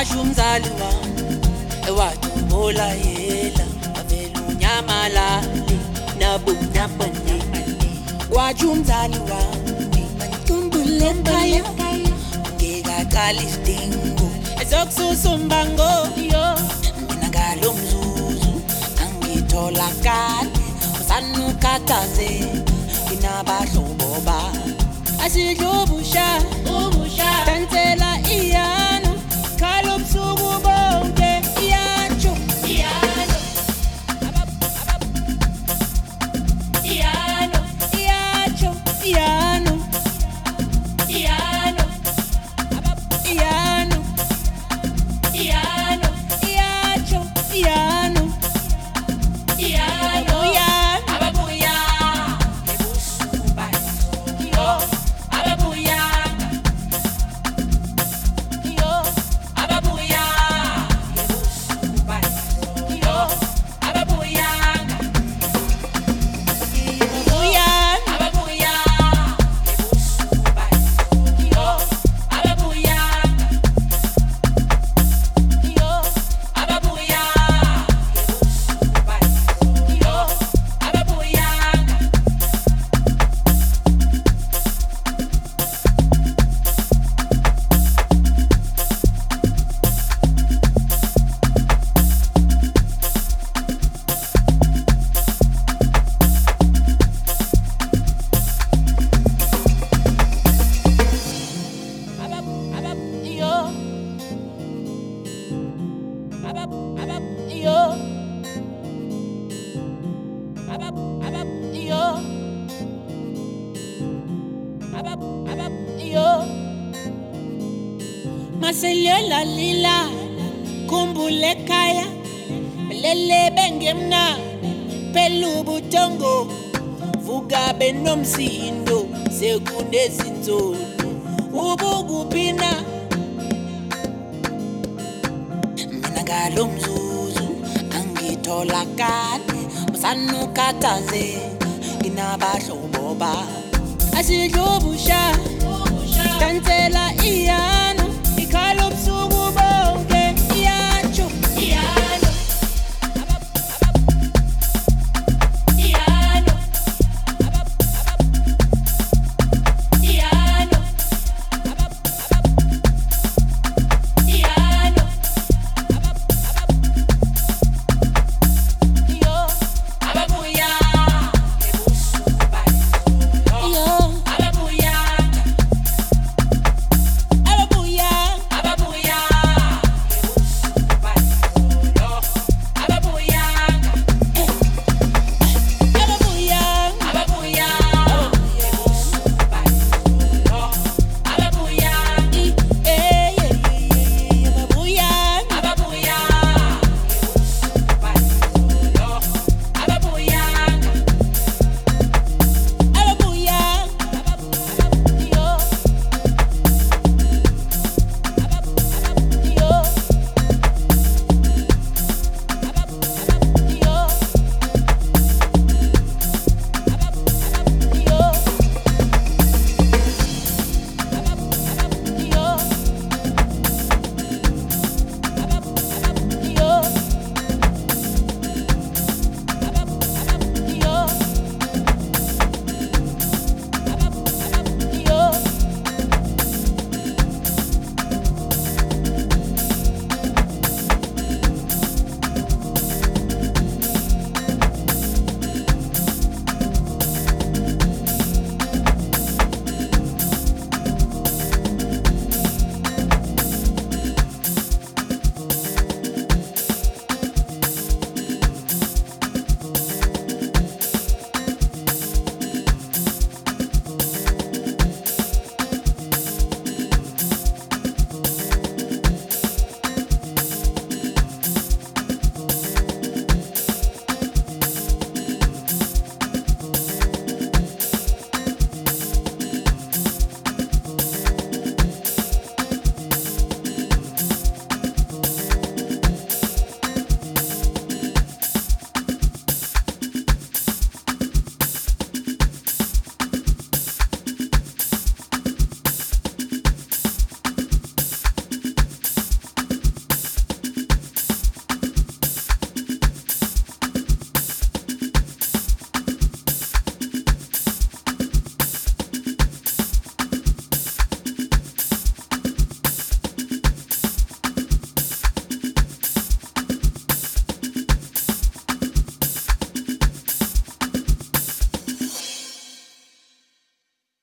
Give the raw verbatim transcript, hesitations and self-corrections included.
umzali wami ewadubola yela avela unyamalali nabumnyamane washo umzali wami ngikhumbule ekhaya ngekaqala isidingo ezokususa umbango yo mina ngalo mzuzu angitholakala usanukhathaze inabahlobo ba asidlubusha ubusha dansela iyano khalo busuku bonke iyacho iyano iyano iyacho iyano iyano iyano iyano iyacho iyano iyano ababuya ebusuba yo ababuya yo ababuya ebusuba yo ababuya ababuya ababuya ebusuba yo ababuya yo ababuya ebusuba yo ababuya Abab, abab, yo. Abab, abab, yo. Abab, abab, yo. Abab, abab, yo. Maselela lila kumbule ekhaya lele bengemna phela ubuthongo vuka benomsindo sekunezinzolo ubukuphina mina ngalo mzuzu angitholakala usanukhathaze inabahlobo ba asidlubusha dansela iya